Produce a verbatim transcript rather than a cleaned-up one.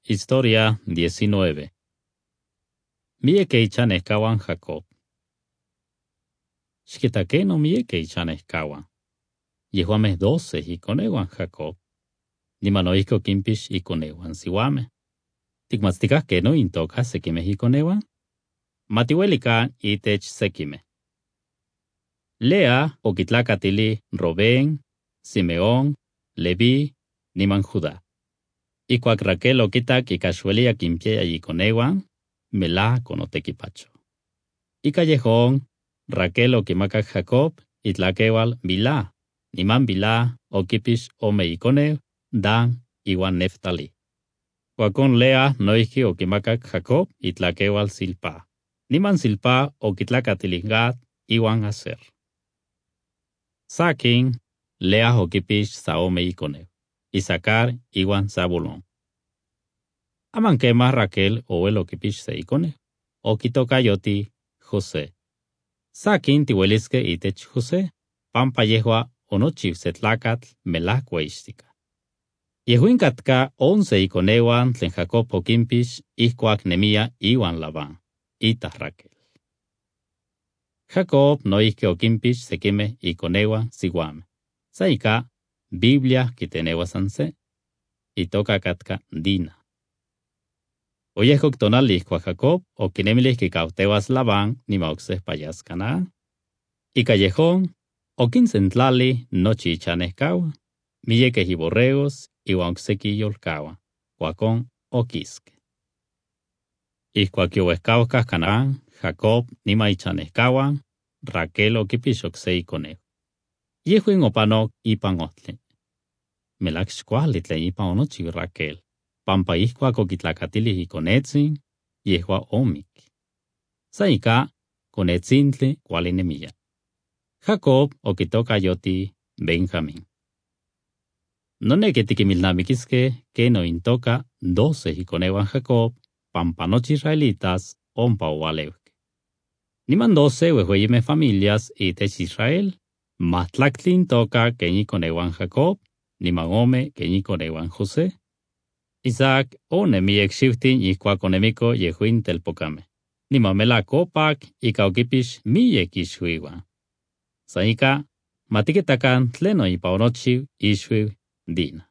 Historia diecinueve. Mieke ichanehkawan Jacob. Xquitaque no mieke ichanehkawan. Yehuameh doce iconewan Jacob. Nimanoihco quimpish iconewan siuameh. Ticmatzticahque no intoca sequimeh iconewan. Matiuelica itech sequimeh. Lea oquitlacatili Robén, Simeón, Leví, niman Judá. Icuac Raquel oquitac ica xuelia quimpiaya iconewan, melá conotequipacho. Ica yehón, Raquel oquimacac Jacob itlaqueual Bilá, niman Bilá oquipish ome iconeu, Dan iwan Neftali. Cuacón Lea noihqui oquimacac Jacob itlaqueual Silpá, niman Silpá oquitlacatili Gad iwan Aser. Saquin, Lea oquipish Saome iconeu, Isacar iwan Zabulón. Amanquema Raquel ouel oquipish se iconeu, oquitocayoti José. Saquin tihuelisque itech José, pampa yehua onochiv setlacatl melahcueixtica. Yehuin catca once iconeuan tlen Jacob oquimpish ihcuac nemia iwan Labán, itah Raquel. Jacob noihque oquimpish sequimeh iconeuan siuameh. Saica, Biblia quiteneua sanse, itoca catca Dina. Oyehcoc tonali ihcuac Jacob oquinemilih quicauteuas Labán nima ocseh payas Canaán. Ica yehón, oquinsentlali nochi ichanehcaua, miyequeh iborregos iwan ocsequi yolcaua, cuacón oquisque. Ihcuac youehcaucah Canaán, Jacob nima ichanehcauan, Raquel oquipish ocse iconeu. Yehuin opanoc ipan ohtli. Melac xcuali tlen ipan onochiu Raquel, pampa ihcuac oquitlacatilih iconetzin, yehua omic. Saica, conetzintli cuali nemia. Jacob oquitocayoti Benjamín. Noneque tiquimilnamiquisque que no intoca doce iconeuan Jacob, pampa nochi israelitas ompa oualeuque. Niman doce uehueyimeh familias itech Israel, mahtlactli intoca que iconeuan Jacob, niman ome que iconeuan José. Isaac onemiec xiuhtin ihcuac onemico yehuin telpocameh, niman melac opac ica oquipish miyec ixuiuan. Saica, matiquitacan tleno ipa onochiu ixuiu Dina.